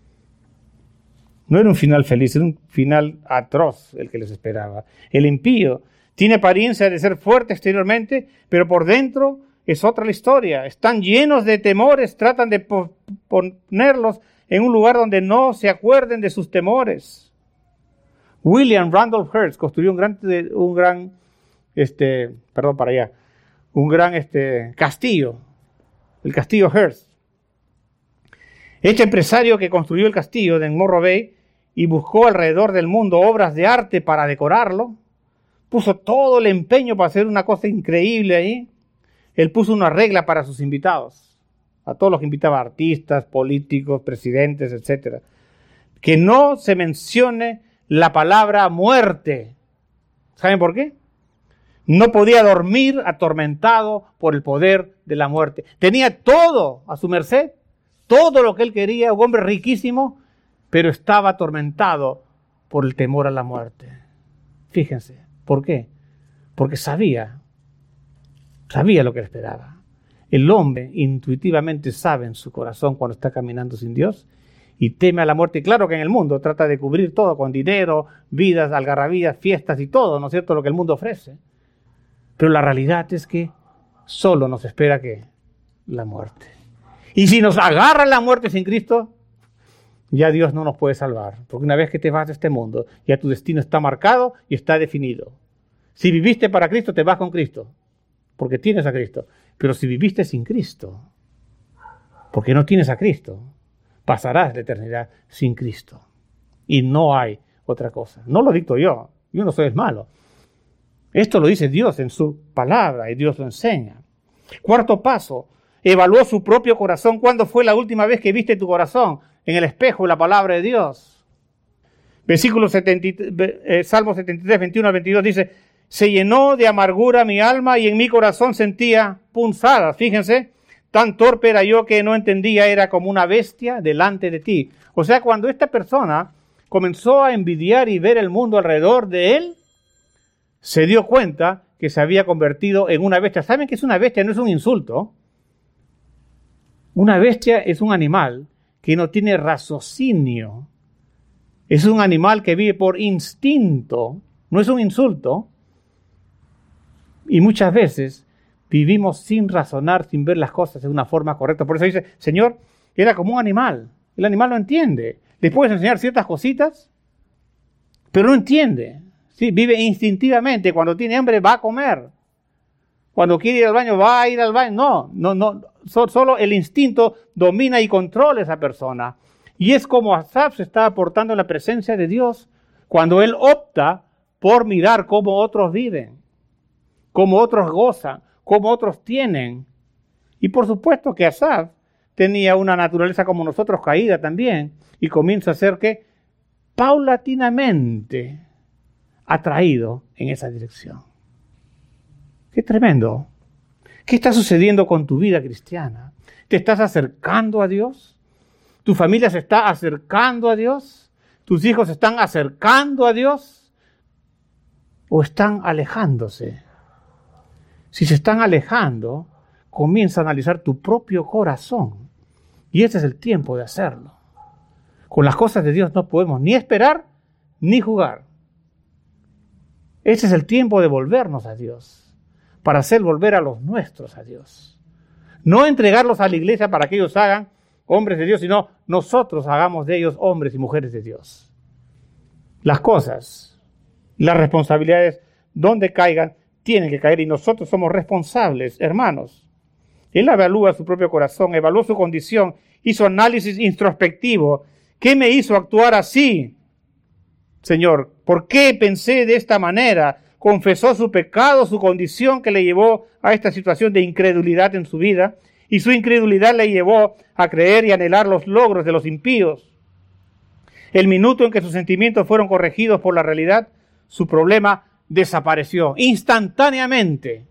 S1: No era un final feliz, era un final atroz el que les esperaba. El impío tiene apariencia de ser fuerte exteriormente, pero por dentro es otra la historia. Están llenos de temores, tratan de po- ponerlos en un lugar donde no se acuerden de sus temores. William Randolph Hearst construyó un gran, un gran, este, perdón para allá, un gran este, castillo, el castillo Hearst. Este empresario que construyó el castillo de Morro Bay y buscó alrededor del mundo obras de arte para decorarlo, puso todo el empeño para hacer una cosa increíble ahí. Él puso una regla para sus invitados, a todos los que invitaba, artistas, políticos, presidentes, etcétera, que no se mencione la palabra muerte. ¿Saben por qué? No podía dormir atormentado por el poder de la muerte. Tenía todo a su merced, todo lo que él quería, un hombre riquísimo, pero estaba atormentado por el temor a la muerte. Fíjense, ¿por qué? Porque sabía, sabía lo que le esperaba. El hombre intuitivamente sabe en su corazón cuando está caminando sin Dios y teme a la muerte. Y claro que en el mundo trata de cubrir todo con dinero, vidas, algarabías, fiestas y todo, ¿no es cierto?, lo que el mundo ofrece. Pero la realidad es que solo nos espera ¿qué? La muerte. Y si nos agarra la muerte sin Cristo, ya Dios no nos puede salvar. Porque una vez que te vas de este mundo, ya tu destino está marcado y está definido. Si viviste para Cristo, te vas con Cristo, porque tienes a Cristo. Pero si viviste sin Cristo, porque no tienes a Cristo, pasarás la eternidad sin Cristo. Y no hay otra cosa. No lo dicto yo. Yo no soy el malo. Esto lo dice Dios en su palabra y Dios lo enseña. Cuarto paso, evaluó su propio corazón. ¿Cuándo fue la última vez que viste tu corazón? En el espejo de la palabra de Dios. Versículo setenta, eh, Salmo setenta y tres, veintiuno al veintidós dice: se llenó de amargura mi alma y en mi corazón sentía punzadas. Fíjense, tan torpe era yo que no entendía, era como una bestia delante de ti. O sea, cuando esta persona comenzó a envidiar y ver el mundo alrededor de él, se dio cuenta que se había convertido en una bestia. ¿Saben qué es una bestia? No es un insulto. Una bestia es un animal que no tiene raciocinio. Es un animal que vive por instinto. No es un insulto. Y muchas veces vivimos sin razonar, sin ver las cosas de una forma correcta. Por eso dice, Señor, era como un animal. El animal no entiende. Le puedes enseñar ciertas cositas, pero no entiende. Sí, vive instintivamente. Cuando tiene hambre va a comer. Cuando quiere ir al baño va a ir al baño. No, no, no. So, solo el instinto domina y controla a esa persona. Y es como Asaf se está aportando en la presencia de Dios cuando él opta por mirar cómo otros viven, cómo otros gozan, cómo otros tienen. Y por supuesto que Asaf tenía una naturaleza como nosotros caída también y comienza a ser que paulatinamente atraído en esa dirección. ¡Qué tremendo! ¿Qué está sucediendo con tu vida cristiana? ¿Te estás acercando a Dios? ¿Tu familia se está acercando a Dios? ¿Tus hijos se están acercando a Dios? ¿O están alejándose? Si se están alejando, comienza a analizar tu propio corazón. Y ese es el tiempo de hacerlo. Con las cosas de Dios no podemos ni esperar ni jugar. Ese es el tiempo de volvernos a Dios, para hacer volver a los nuestros a Dios. No entregarlos a la iglesia para que ellos hagan hombres de Dios, sino nosotros hagamos de ellos hombres y mujeres de Dios. Las cosas, las responsabilidades, donde caigan, tienen que caer y nosotros somos responsables, hermanos. Él evalúa su propio corazón, evaluó su condición, hizo análisis introspectivo. ¿Qué me hizo actuar así, Señor? ¿Por qué pensé de esta manera? Confesó su pecado, su condición que le llevó a esta situación de incredulidad en su vida, y su incredulidad le llevó a creer y anhelar los logros de los impíos. El minuto en que sus sentimientos fueron corregidos por la realidad, su problema desapareció instantáneamente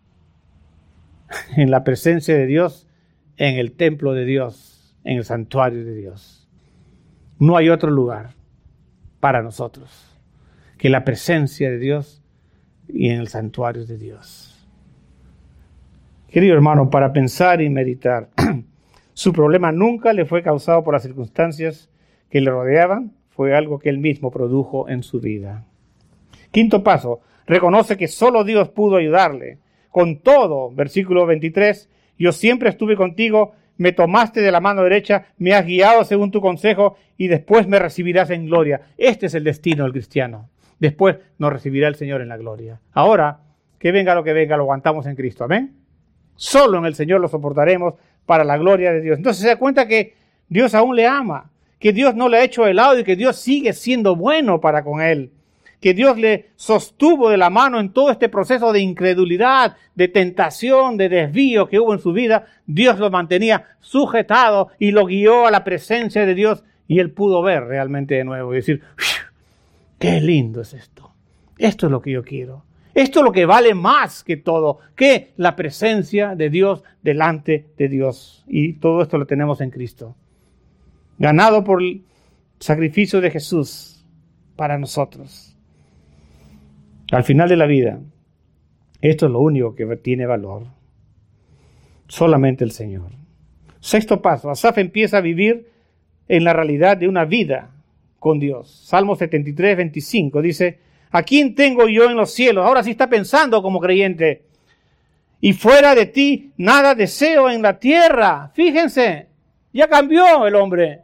S1: en la presencia de Dios, en el templo de Dios, en el santuario de Dios. No hay otro lugar para nosotros que la presencia de Dios y en el santuario de Dios. Querido hermano, para pensar y meditar, su problema nunca le fue causado por las circunstancias que le rodeaban, fue algo que él mismo produjo en su vida. Quinto paso, reconoce que solo Dios pudo ayudarle. Con todo, versículo veintitrés, yo siempre estuve contigo, me tomaste de la mano derecha, me has guiado según tu consejo y después me recibirás en gloria. Este es el destino del cristiano. Después nos recibirá el Señor en la gloria. Ahora, que venga lo que venga, lo aguantamos en Cristo. Amén. Solo en el Señor lo soportaremos para la gloria de Dios. Entonces se da cuenta que Dios aún le ama, que Dios no le ha hecho de lado y que Dios sigue siendo bueno para con él, que Dios le sostuvo de la mano en todo este proceso de incredulidad, de tentación, de desvío que hubo en su vida. Dios lo mantenía sujetado y lo guió a la presencia de Dios y él pudo ver realmente de nuevo y decir, ¡qué lindo es esto! Esto es lo que yo quiero. Esto es lo que vale más que todo, que la presencia de Dios delante de Dios. Y todo esto lo tenemos en Cristo, ganado por el sacrificio de Jesús para nosotros. Al final de la vida, esto es lo único que tiene valor. Solamente el Señor. Sexto paso, Asaf empieza a vivir en la realidad de una vida con Dios. Salmo setenta y tres, veinticinco dice, ¿a quién tengo yo en los cielos? Ahora sí está pensando como creyente. Y fuera de ti, nada deseo en la tierra. Fíjense, ya cambió el hombre.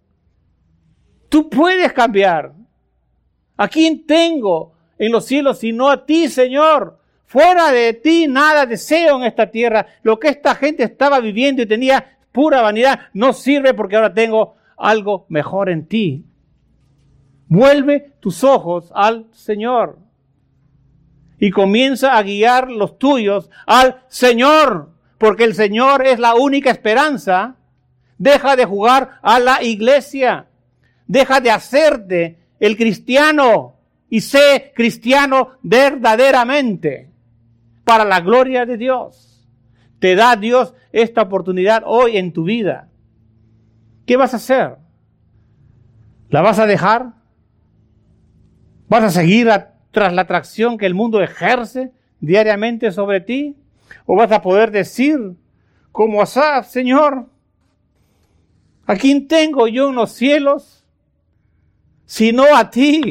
S1: Tú puedes cambiar. ¿A quién tengo en los cielos sino a ti, Señor? Fuera de ti nada deseo en esta tierra. Lo que esta gente estaba viviendo y tenía pura vanidad no sirve porque ahora tengo algo mejor en ti. Vuelve tus ojos al Señor y comienza a guiar los tuyos al Señor, porque el Señor es la única esperanza. Deja de jugar a la iglesia. Deja de hacerte el cristiano y sé cristiano verdaderamente para la gloria de Dios. Te da Dios esta oportunidad hoy en tu vida. ¿Qué vas a hacer? ¿La vas a dejar? ¿Vas a seguir a, tras la atracción que el mundo ejerce diariamente sobre ti? ¿O vas a poder decir, como Asaf, Señor, ¿a quién tengo yo en los cielos sino a ti?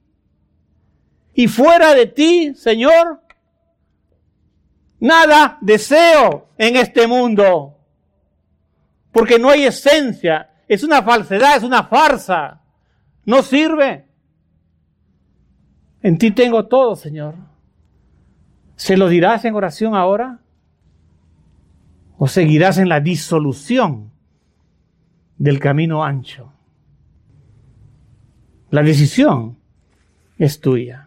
S1: Y fuera de ti, Señor, nada deseo en este mundo, porque no hay esencia, es una falsedad, es una farsa, no sirve. En ti tengo todo, Señor. ¿Se lo dirás en oración ahora? ¿O seguirás en la disolución del camino ancho? La decisión es tuya.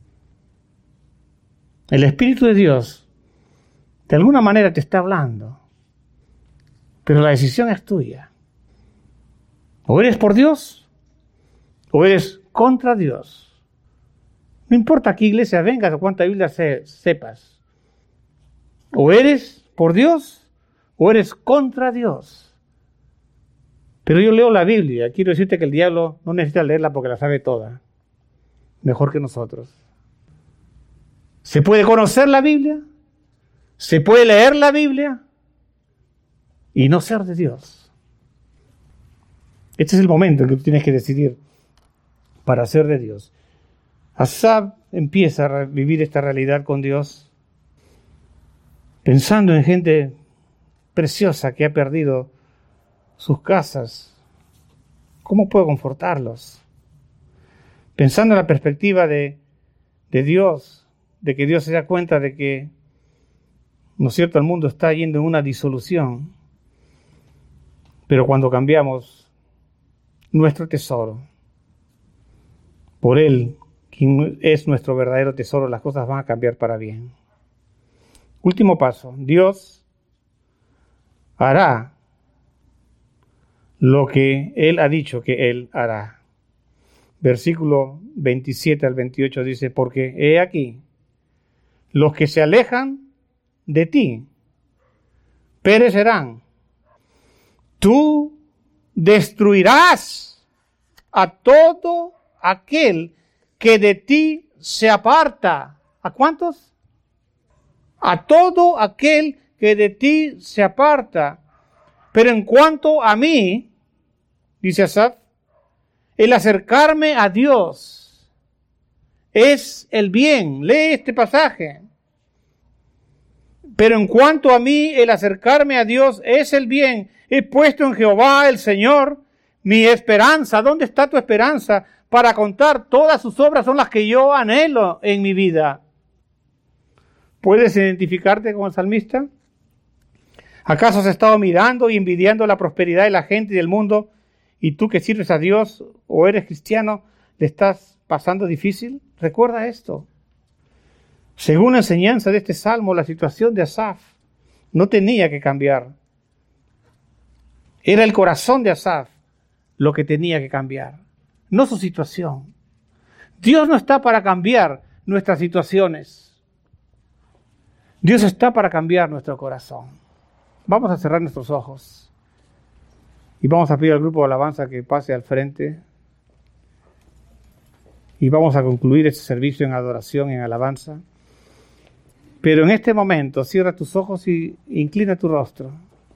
S1: El Espíritu de Dios de alguna manera te está hablando, pero la decisión es tuya. O eres por Dios, o eres contra Dios. No importa a qué iglesia vengas o cuánta Biblia se, sepas. O eres por Dios, o eres contra Dios. Pero yo leo la Biblia. Quiero decirte que el diablo no necesita leerla porque la sabe toda. Mejor que nosotros. ¿Se puede conocer la Biblia? ¿Se puede leer la Biblia? Y no ser de Dios. Este es el momento en que tú tienes que decidir para ser de Dios. Asaf empieza a vivir esta realidad con Dios, pensando en gente preciosa que ha perdido sus casas. ¿Cómo puedo confortarlos? Pensando en la perspectiva de, de Dios, de que Dios se da cuenta de que, ¿no es cierto?, el mundo está yendo en una disolución. Pero cuando cambiamos nuestro tesoro por Él, quien es nuestro verdadero tesoro, las cosas van a cambiar para bien. Último paso. Dios hará lo que Él ha dicho que Él hará. Versículo veintisiete al veintiocho dice, porque he aquí, los que se alejan de ti perecerán. Tú destruirás a todo aquel que de ti se aparta. ¿A cuántos? A todo aquel que de ti se aparta. Pero en cuanto a mí, dice Asaf, el acercarme a Dios es el bien. Lee este pasaje. Pero en cuanto a mí, el acercarme a Dios es el bien. He puesto en Jehová el Señor mi esperanza. ¿Dónde está tu esperanza? Para contar todas sus obras son las que yo anhelo en mi vida. ¿Puedes identificarte con el salmista? ¿Acaso has estado mirando y envidiando la prosperidad de la gente y del mundo, y tú que sirves a Dios o eres cristiano, le estás pasando difícil? Recuerda esto. Según la enseñanza de este salmo, la situación de Asaf no tenía que cambiar. Era el corazón de Asaf lo que tenía que cambiar, no su situación. Dios no está para cambiar nuestras situaciones. Dios está para cambiar nuestro corazón. Vamos a cerrar nuestros ojos y vamos a pedir al grupo de alabanza que pase al frente y vamos a concluir este servicio en adoración, en alabanza. Pero en este momento cierra tus ojos y inclina tu rostro.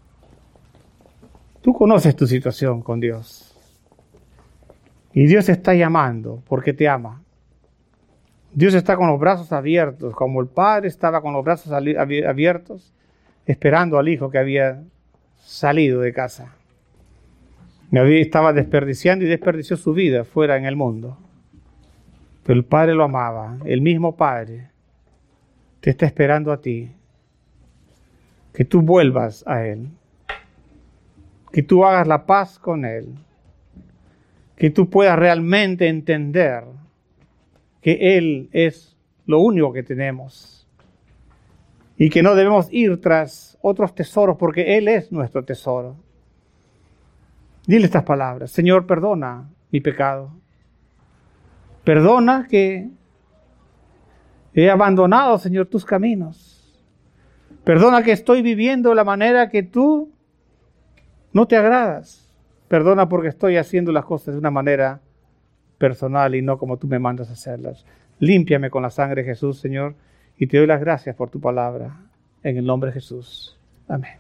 S1: Tú conoces tu situación con Dios. Y Dios te está llamando porque te ama. Dios está con los brazos abiertos, como el Padre estaba con los brazos abiertos, esperando al Hijo que había salido de casa. Estaba desperdiciando y desperdició su vida fuera en el mundo. Pero el Padre lo amaba. El mismo Padre te está esperando a ti. Que tú vuelvas a Él. Que tú hagas la paz con Él. Que tú puedas realmente entender que Él es lo único que tenemos. Y que no debemos ir tras otros tesoros porque Él es nuestro tesoro. Dile estas palabras: Señor, perdona mi pecado. Perdona que he abandonado, Señor, tus caminos. Perdona que estoy viviendo de la manera que tú no te agradas. Perdona porque estoy haciendo las cosas de una manera personal y no como tú me mandas a hacerlas. Límpiame con la sangre de Jesús, Señor, y te doy las gracias por tu palabra. En el nombre de Jesús. Amén.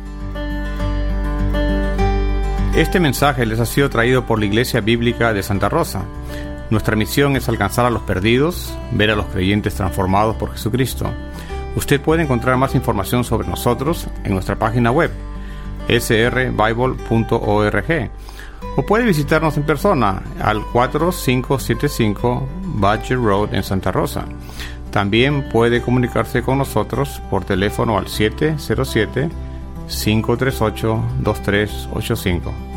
S2: Este mensaje les ha sido traído por la Iglesia Bíblica de Santa Rosa. Nuestra misión es alcanzar a los perdidos, ver a los creyentes transformados por Jesucristo. Usted puede encontrar más información sobre nosotros en nuestra página web, s r bible punto org, o puede visitarnos en persona al cuatro cinco siete cinco Badger Road en Santa Rosa. También puede comunicarse con nosotros por teléfono al siete cero siete, cinco tres ocho, dos tres ocho cinco.